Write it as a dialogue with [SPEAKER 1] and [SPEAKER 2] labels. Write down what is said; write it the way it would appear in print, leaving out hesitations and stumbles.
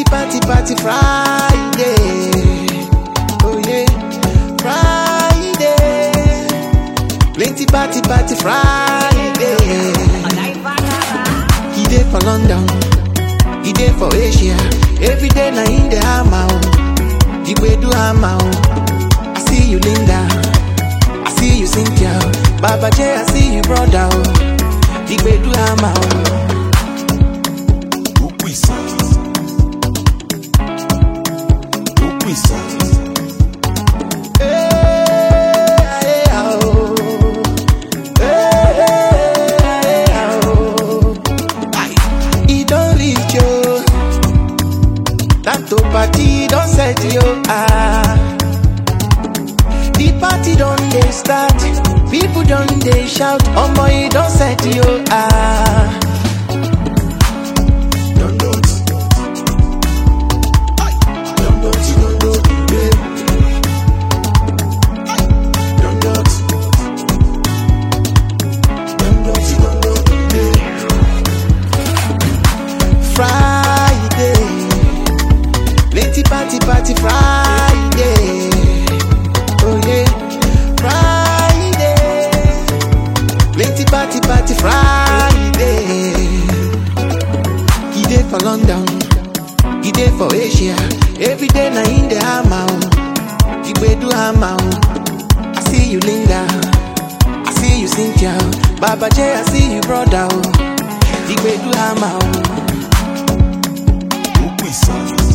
[SPEAKER 1] party Friday. Oh yeah, Friday. Plenty party Friday. He dey for London, he dey for Asia. Every day na in the hammer. The way do hammer. I see you Linda, I see you Cynthia. Baba J, I see you brother. The way do hammer. To party don't set you The party don't they start. People don't they shout. Oh boy, don't set you Don't do it. Don't do it. Don't do it. Don't do it. Don't do it. Don't do it. Friday. Plenty party Friday. Oh yeah, Friday. Plenty party Friday. He dey for London, he dey for Asia. Every day na in the hammer. The way do hammer. I see you Linda, I see you Cynthia. Baba J, I see you brother. The way do hammer.